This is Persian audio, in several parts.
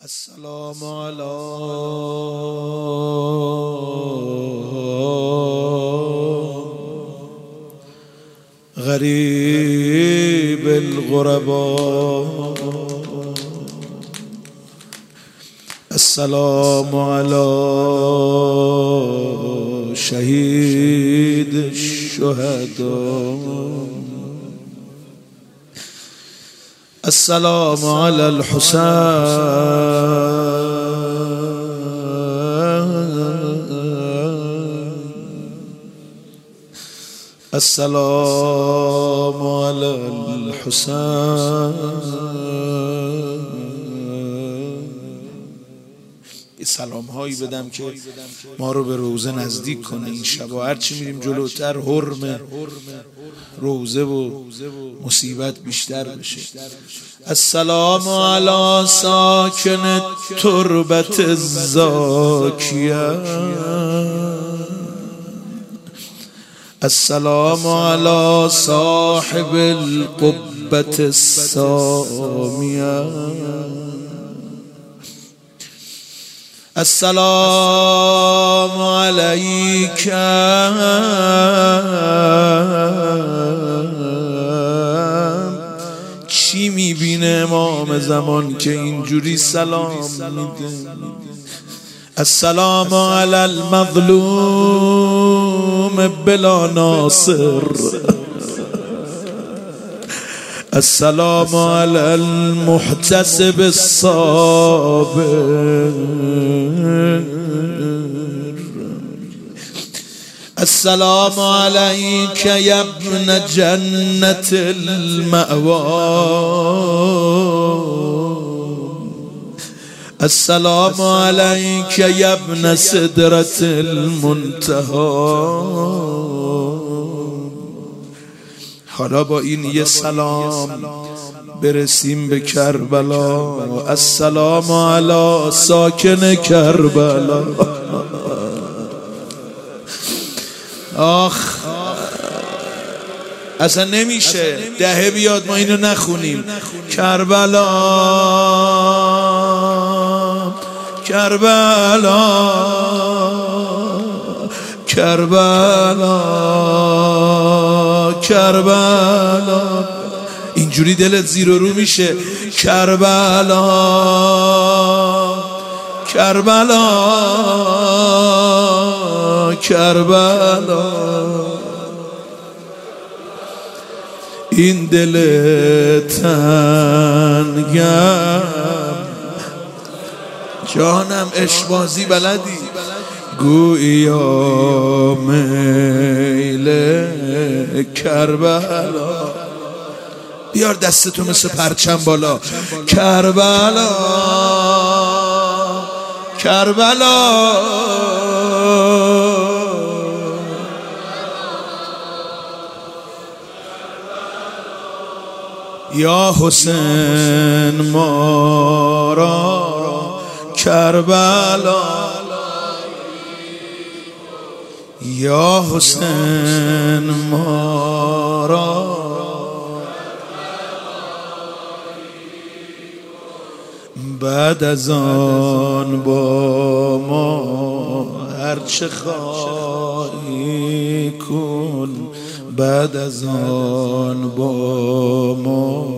السلام على غريب الغرباء. السلام على شهيد الشهداء. السلام على الحسين. السلام على الحسين. سلام هایی بدم که ما رو به روزه نزدیک کنه این شب، و هرچی میریم جلوتر حرم روزه و مصیبت بیشتر بشه. السلام علی ساکن تربت الزاکیه. السلام علی صاحب القبة السامیه. السلام علیک چی میبینه امام زمان که اینجوری سلام میده؟ السلام علی المظلوم بلا ناصر. السلام علی المحتسب الصابر. السلام علیک یا ابن جنت المأوى. السلام علیک یا ابن سدرة المنتهى. حالا با این یه سلام برسیم به کربلا. السلام علی ساکن کربلا. آخ اصلا نمیشه دهه بیاد ما اینو نخونیم. کربلا کربلا کربلا کربلا. اینجوری دلت زیر و رو میشه. کربلا کربلا کربلا. این دل تنگم جانم عشق‌بازی بلدی گویا میل کربلا. بیار دستتو مثل پرچم بالا. کربلا کربلا یا حسین ما را کربلا. یا حسین ما را بعد از آن با ما هرچه خواهی کن. بعد از آن با ما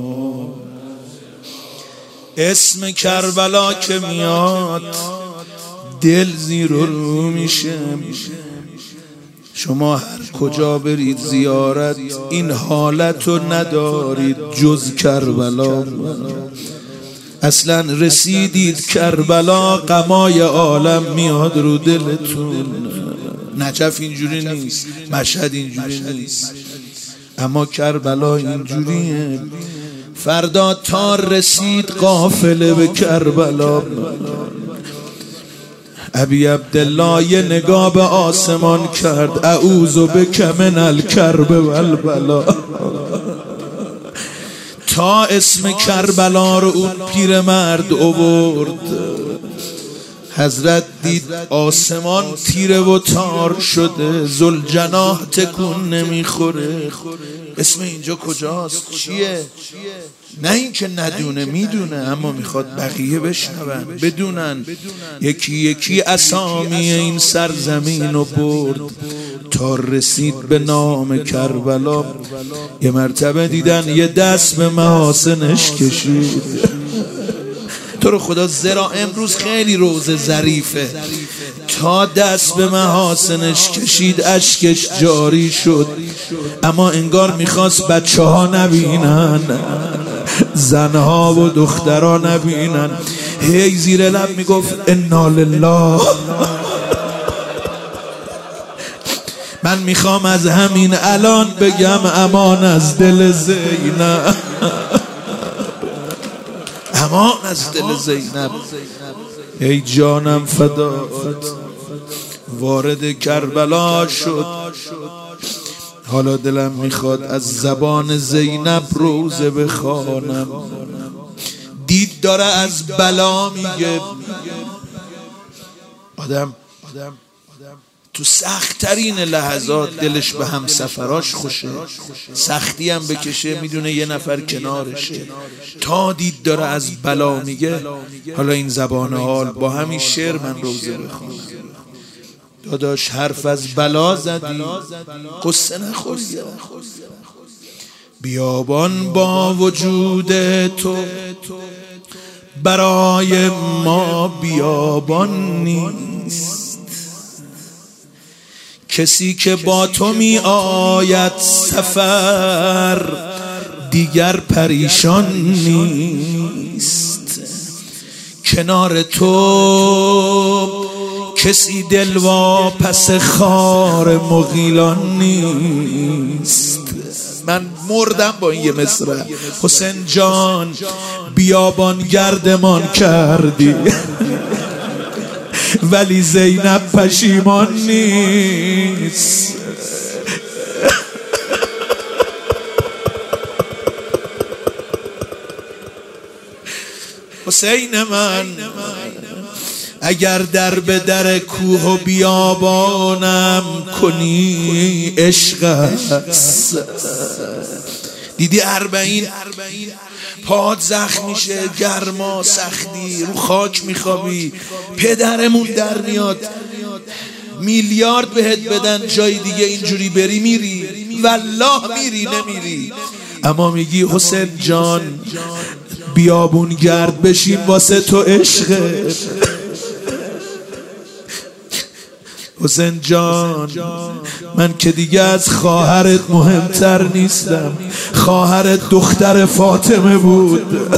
اسم کربلا که میاد دل زیر و رو میشه. شما هر کجا برید زیارت این حالت رو ندارید جز کربلا. اصلا رسیدید کربلا غمای عالم میاد رو دلتون. نجف اینجوری نیست، مشهد اینجوری نیست، اما کربلا اینجوریه. فردا تا رسید قافله به کربلا. ابی عبدالله یه نگاه به آسمان کرد. اعوذ بک من الکرب والبلا. تا اسم کربلا رو اون پیرمرد آورد حضرت دید آسمان تیره و تار شده، ذوالجناح تکون نمیخوره. اسم اینجا کجاست؟ چیه؟ نه اینکه ندونه، میدونه، اما میخواد بقیه بشنون، بدونن. یکی یکی اسامی این سرزمین رو برد تا رسید به نام کربلا. یه مرتبه دیدن یه دست به محاسنش کشید. تو رو خدا زرا امروز خیلی روز ظریفه. تا دست به محاسنش کشید اشکش جاری شد، اما انگار میخواست بچه ها نبینن، زنها و دخترها نبینن. هی زیر لب میگفت انا لله. من میخوام از همین الان بگم امان از دل زینب، امان از دل زینب. ای جانم فدات. وارد کربلا شد. حالا دلم میخواد از زبان زینب روزه بخوانم. دید داره از بلا میگه. آدم تو سخت‌ترین لحظات دلش به همسفراش خوشه، سختی هم بکشه میدونه یه نفر کنارشه. تا دید داره از بلا میگه. حالا این زبان حال با همین شعر من روزه بخونم. داداش حرف از بلا زدی، قصه نخوری. بیابان با وجود تو برای ما بیابان نیست. کسی که با تو می آید سفر دیگر پریشان نیست. کنار تو کسی دلواپس خار مغیلان نیست. من مردم با این یه مصرع. حسین جان بیابان گردمان کردی ولی زینب پشیمان نیست. حسین من اگر در به در کوه و بیابانم کنی عشق است. دیدی 40 پاد زخم میشه، گرما، سختی، رو خاک میخوابی، پدرمون در میاد میلیارد بهت بدن جای دیگه اینجوری بری میری، والله میری نمیری. اما میگی حسین جان بیابون گرد بشین واسه تو عشقه. حسین جان من که دیگه از خواهرت مهمتر نیستم. خواهرت دختر فاطمه بود.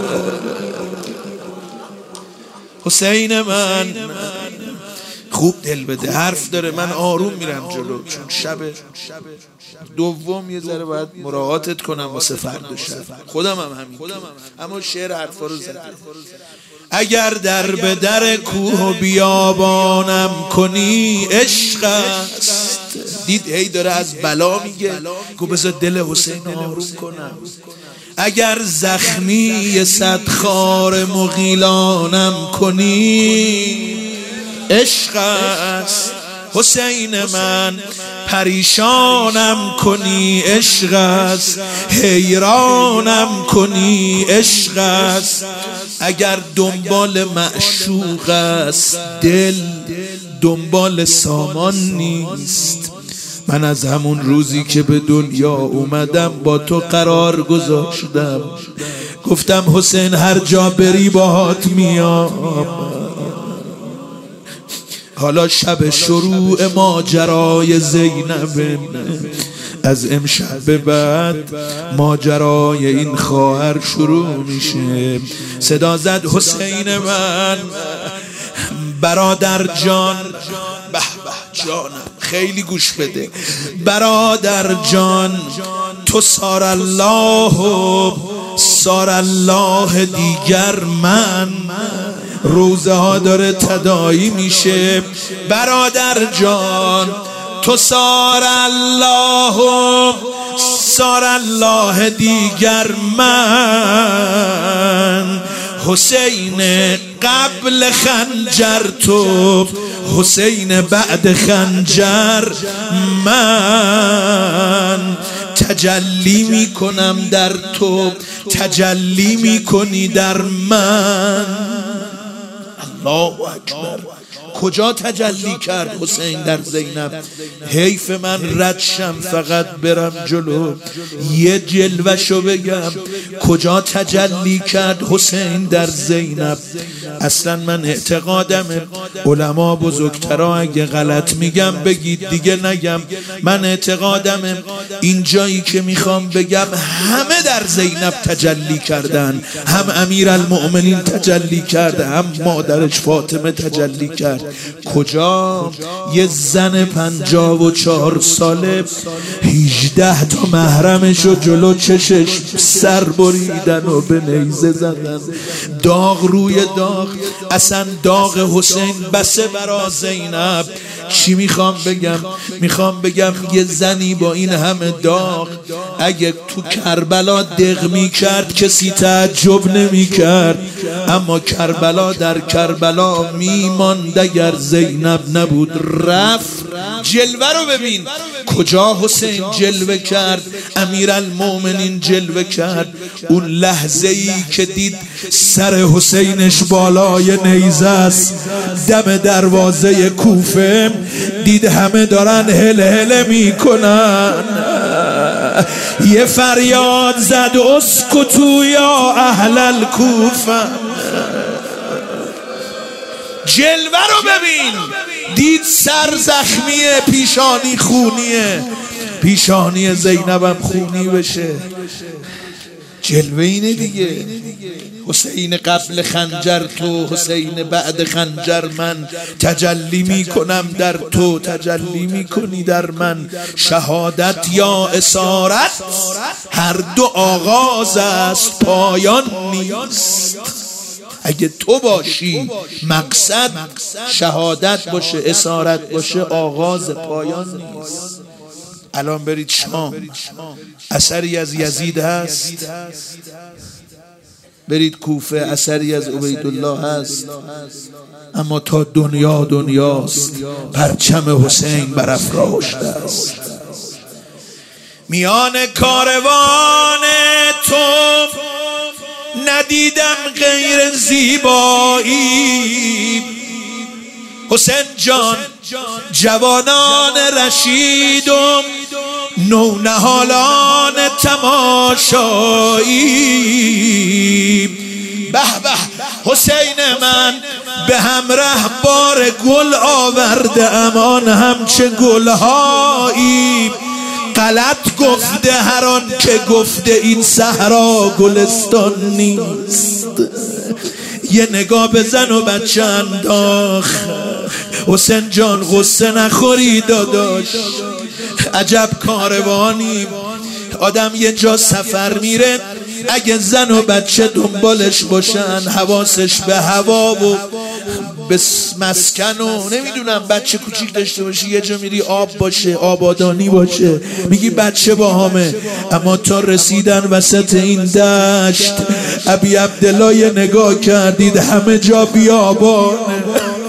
حسین من خوب دل بده، حرف داره. من آروم میرم جلو چون شب دوم یه ذره باید مراعاتت کنم واسه فردا شب. خودم هم همین، اما شعر حرفا رو زده. اگر در به در کوه و بیابانم کنی عشق است. دید هی داره از بلا میگه، گو بذار دل حسین آروم کنم. اگر زخمی 100 خار مغیلانم کنی عشق است. حسین من پریشانم کنی عشق است، حیرانم کنی عشق است. اگر دنبال معشوق است دل، دنبال سامان نیست. من از همون روزی که به دنیا اومدم با تو قرار گذاشتم، گفتم حسین هر جا بری باهات میام. حالا شب شروع ماجرای زینب، از امشب به بعد ماجرای این خواهر شروع میشه. صدا زد حسین من برادر جان. به به جانم خیلی گوش بده. برادر جان تو سار الله دیگر من. روزه ها داره تداعی میشه. برادر جان تو سار الله دیگر من. حسین قبل خنجر تو، حسین بعد خنجر من. تجلی میکنم در تو، تجلی میکنی در من. الله اکبر. کجا تجلی کرد حسین در زینب؟ حیف من ردشم فقط برم جلو یه جلوشو بگم. کجا تجلی کرد حسین در زینب؟ اصلا من اعتقادم، علما بزرگترا اگه غلط میگم بگید دیگه نگم، من اعتقادم این جایی که میخوام بگم همه در زینب تجلی کردن. هم امیرالمؤمنین تجلی کرده، هم مادرش فاطمه تجلی کرد. کجا؟ یه زن 54 ساله 18 تا محرمشو جلو چشش سر بریدن و به نیزه زدن، داغ روی داغ. اصلا داغ حسین بسه برا زینب. چی میخوام بگم؟ میخوام بگم یه زنی با این همه داغ اگه تو کربلا دق میکرد کسی تعجب نمیکرد، اما کربلا در کربلا میماند اگر زینب نبود. رفت جلوه رو ببین کجا حسین جلوه کرد، امیرالمؤمنین جلوه کرد. اون لحظه ای که دید سر حسینش بالای نیزه است، دم دروازه کوفه، دید همه دارن هل هل میکنن، یه فریاد زد اسکتو یا اهل الکوفه. جلوه رو ببین، دید سر زخمیه، پیشانی خونیه، پیشانی زینبم خونی بشه. جلوه اینه دیگه. حسین قبل خنجر تو، حسین بعد خنجر من. تجلی میکنم در تو، تجلی میکنی در من. شهادت یا اسارت هر دو آغاز است، پایان نیست. اگه تو باشی مقصد شهادت باشه، اسارت باشه، آغاز پایان نیست. الان برید شام، اثری از یزید هست. برید کوفه، اثری از عبیدالله هست. اما تا دنیا دنیاست پرچم حسین برافراشته است. میان کاروان تو ندیدم غیر زیبایی. حسین جان جوانان رشید و نونهالان تماشایی. به به حسین من به همراه بار گل آورده امان همچه گلهایی. غلط گفته هر آن که گفته این صحرا گلستان نیست. یه نگاه بزن و بچه انداخ. حسین جان غصه نخوری داداش، عجب کاروانی. آدم یه جا سفر میره، اگه زن و بچه دنبالش باشن، حواسش به هوا و به مسکن و نمیدونم بچه کوچیک داشته باشی، یه جا میری آب باشه، آبادانی باشه، میگی بچه با همه. اما تا رسیدن وسط این دشت، ابی عبدالله نگاه کردید همه جا بیابانه.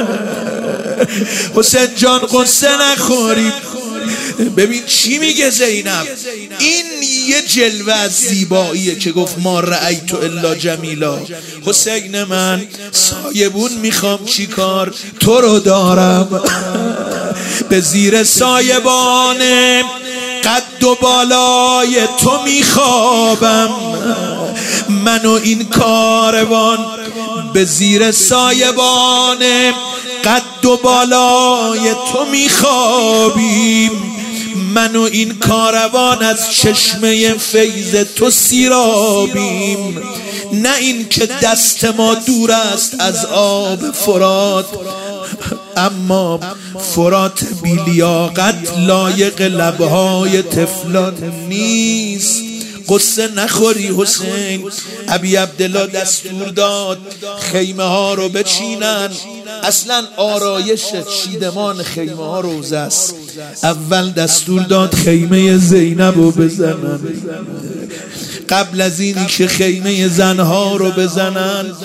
حسین جان قصه نخورید. ببین چی میگه زینب. این یه جلوه از زیباییه که گفت ما رأیت الا جمیلا. حسین من سایبون میخوام چی کار، تو رو دارم به زیر سایبان قد و بالای تو میخوابم. من و این کاروان به زیر سایبان قد و بالای تو میخوابیم. من و این کاروان از چشمه فیض تو سیرابیم. نه این که دست ما دور است از آب فرات، اما فرات بی لیاقت لایق لبهای طفلان نیست. قصه نخوری حسین. ابی عبدالله دستور داد خیمه ها رو بچینن. اصلا آرایش چیدمان خیمه ها روزه است. اول دستور داد خیمه زینب رو بزنن. قبل از اینی که خیمه زنها رو بزنن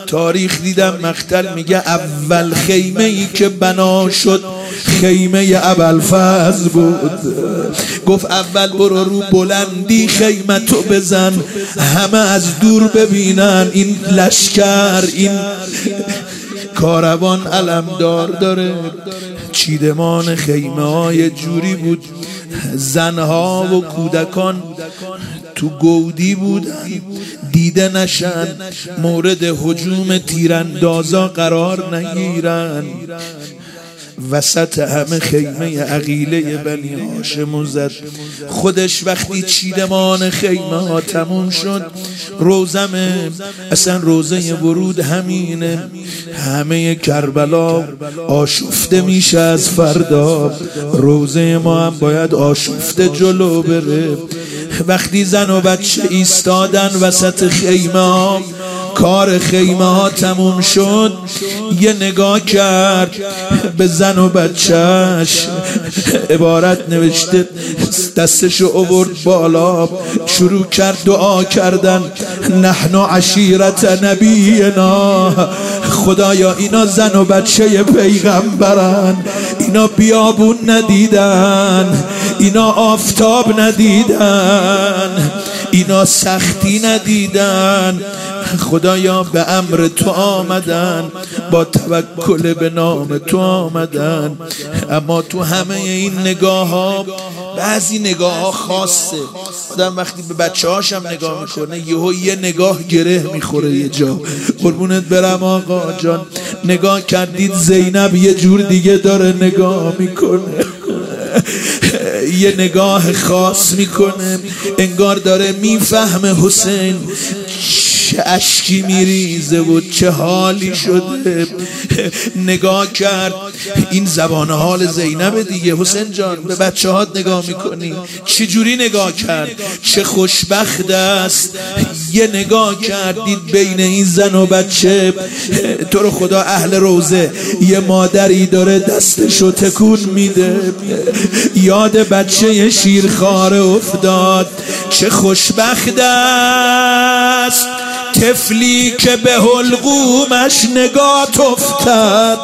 تاریخ دیدم مقتل میگه اول خیمه ای که بنا شد خیمه ابوالفضل بود. گفت اول برو رو بلندی خیمه تو بزن همه از دور ببینن این لشکر، این کاروان علمدار داره. چیدمان خیمه های جوری بود زنها و کودکان تو گودی بودن دیده نشن، مورد هجوم تیراندازا قرار نگیرن. وسط همه خیمه عقیله بنی هاشم زد. خودش وقتی چیدمان خیمه ها تموم شد، روزمه اصلا روزه ورود همینه، همه کربلا آشفته میشه از فردا، روزه ما هم باید آشفته جلو بره. وقتی زن و بچه ایستادن وسط خیمه ها، کار خیمه ها تموم شد، یه نگاه کرد به زن و بچهش، عبارت نوشته، دستشو آورد بالا، شروع کرد دعا کردن، نحن عشیرت نبینا، خدایا اینا زن و بچه پیغمبرن، اینا بیابون ندیدن، اینا آفتاب ندیدن، اینا سختی ندیدن، خدایا به امر تو آمدن، با توکل به نام تو آمدن. اما تو همه این نگاه ها بعضی نگاه ها خاصه. آدم وقتی به بچه هاشم نگاه میکنه یه نگاه گره میخوره یه جا. قربونت برم آقا جان، نگاه کردید زینب یه جور دیگه داره نگاه میکنه، یه نگاه خاص میکنه، انگار داره میفهمه حسین چه اشکی میریزه و چه حالی شده. نگاه کرد، این زبان حال زینب دیگه. حسین جان به بچه هات نگاه میکنی چه جوری نگاه کرد، چه خوشبخت است. یه نگاه کردید بین این زن و بچه، تو رو خدا اهل روزه یه مادری داره دستشو تکون میده، یاد بچه شیرخواره افتاد. چه خوشبخت است طفلی که به حلقومش نگاه افتاد.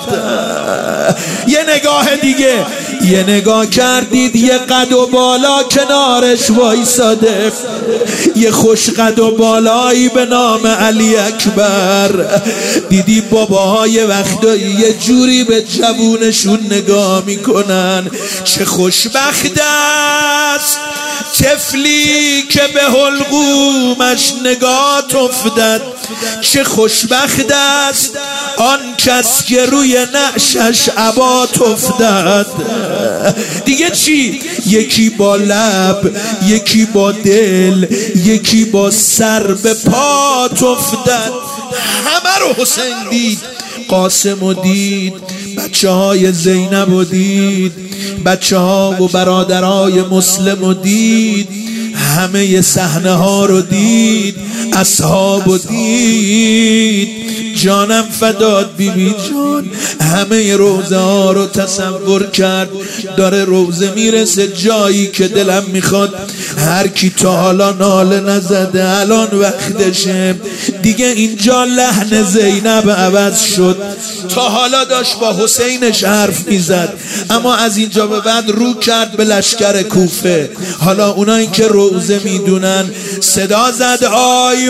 یه نگاه دیگه، یه نگاه کردید یه قد و بالا کنارش وایساده، یه خوش قد و بالایی به نام علی اکبر. دیدی باباهای وقتا یه جوری به جوونشون نگاه میکنن. چه خوشبخت است طفلی که به حلقومش نگاه افتاد. چه خوشبخت است آن کس که روی نعشش عبات افتاد. دیگه چی؟ یکی با لب، یکی با دل، یکی با سر به پات افتاد. همه رو حسین دید، قاسم رو دید، بچه های زینب رو دید، بچه ها و برادرای مسلم رو دید، همه صحنه ها رو دید، اصحاب رو دید. جانم فداد بیبی جان، همه روزه ها رو تصور کرد. داره روزه میرسه جایی که دلم میخواد هر کی تا حالا ناله نزده الان وقتشه دیگه. اینجا لحن زینب عوض شد. تا حالا داشت با حسینش حرف میزد، اما از اینجا به بعد رو کرد به لشکر کوفه. حالا اونایی که روزه میدونن صدا زد آی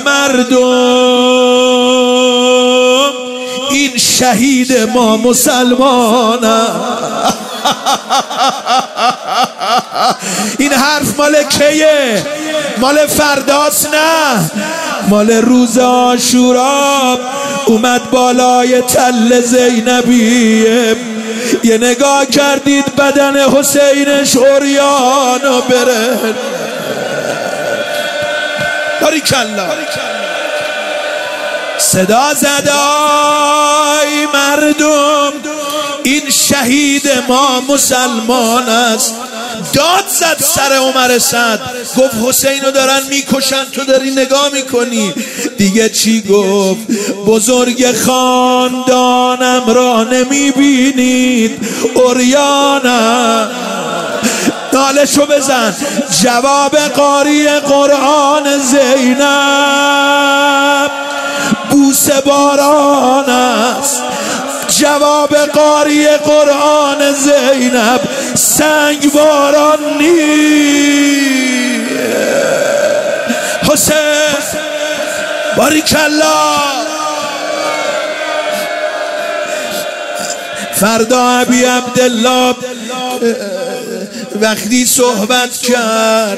مردم، این شهید ما مسلمانه. این حرف مال کیه؟ مال فرداست؟ نه، مال روز عاشورا. اومد بالای تل زینبیه، یه نگاه کردید بدن حسینش عریان و بره. باریکالله. صدا زد آی مردم، این شهید ما مسلمان است. داد زد سر عمر سعد، گفت حسین رو دارن میکشن تو داری نگاه میکنی. دیگه چی گفت؟ بزرگ خاندانم را نمیبینید عریانم. نالشو بزن. جواب قاری قرآن زینب بوسه باران است. جواب قاری قرآن زینب سنگ باران نیست. حسین باریکالله. فردا ابی عبدالله وقتی صحبت کرد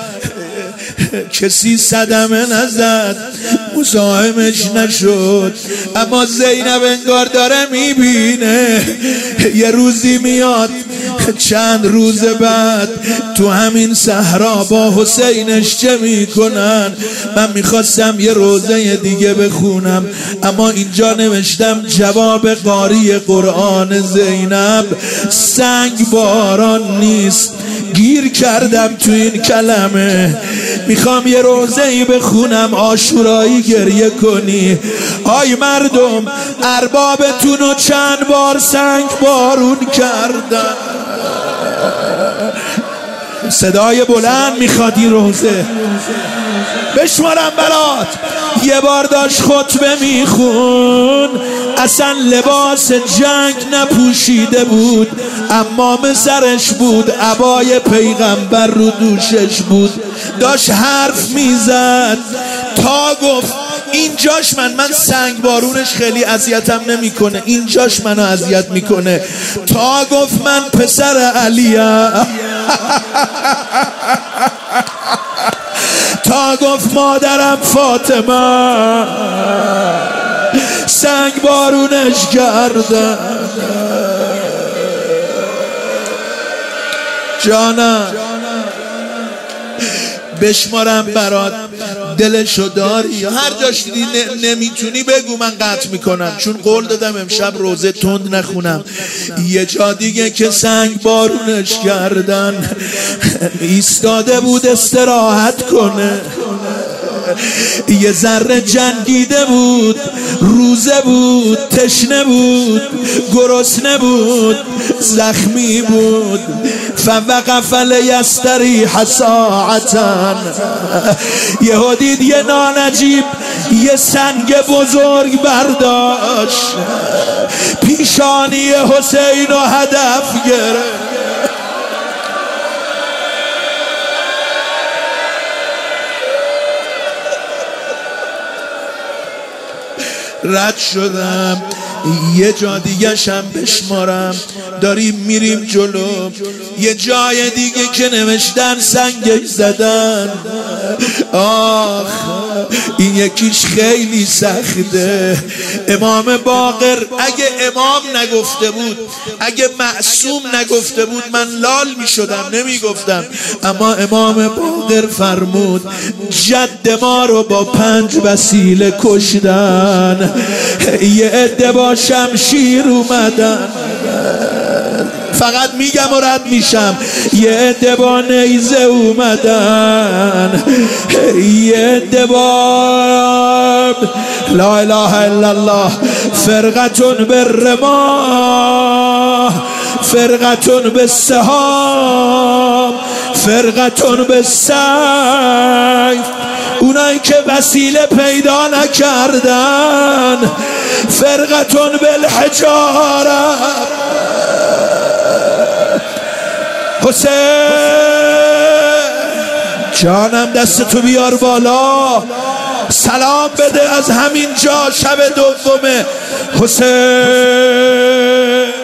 کسی صدمه نزد، مزاحمش نشد، اما زینب انگار داره میبینه یه روزی میاد چند روز بعد تو همین صحرا با حسینش چه میکنن. من میخواستم یه روزه دیگه بخونم، اما اینجا نوشتم جواب قاری قرآن زینب سنگ باران نیست. گیر کردم تو این کلمه. میخوام یه روزه‌ای بخونم عاشورایی گریه کنی. آی مردم، اربابتون رو چند بار سنگ بارون کردن. صدای بلند میخواد این روزه بشمارم برات. یه بار داشت خطبه میخون، اصلا لباس جنگ نپوشیده بود، امام سرش بود، عبای پیغمبر رو دوشش بود. داشت حرف میزد تا گفت اینجاش من سنگ بارونش خیلی اذیتم نمیکنه، اینجاش منو اذیت میکنه. تا گفت من پسر علیم. تا گفت مادرم فاطمه سنگ بارونش کردن. جانم بشمارم برات، دلشو داری یا هر جاش دیدی نمیتونی بگو، من قطع میکنم، چون قول دادم امشب روزه تند نخونم. یه جا دیگه که سنگ بارونش کردن ایستاده بود استراحت کنه، یه ذره جنگیده بود، روزه بود، تشنه بود، گرسنه بود، زخمی بود. فوقف لیستریح ساعتا. یهو دید یه نانجیب یه سنگ بزرگ برداشت، پیشانی حسین رو هدف گرفت. رد شدم. یه جا دیگه شم بشمارم، داریم میریم جلو. یه جای دیگه که نوشتن سنگش زدن. آخ این یکیش خیلی سخته. امام باقر اگه امام نگفته بود، اگه معصوم نگفته بود، من لال میشدم نمیگفتم، اما امام باقر فرمود جد ما رو با 5 وسیله کشتن. یه عده با شمشیر اومدن، فقط میگم و رد میشم. یه عده با نیزه اومدن، یه عده با لا اله الا الله، فرقتون بالرماح، فرقتون بالسهام، فرقتون بالسیف. اونایی که وسیله پیدا نکردن فرقتون بالحجاره. حسین جانم دستتو بیار بالا، سلام بده از همین جا. شب دومه حسین.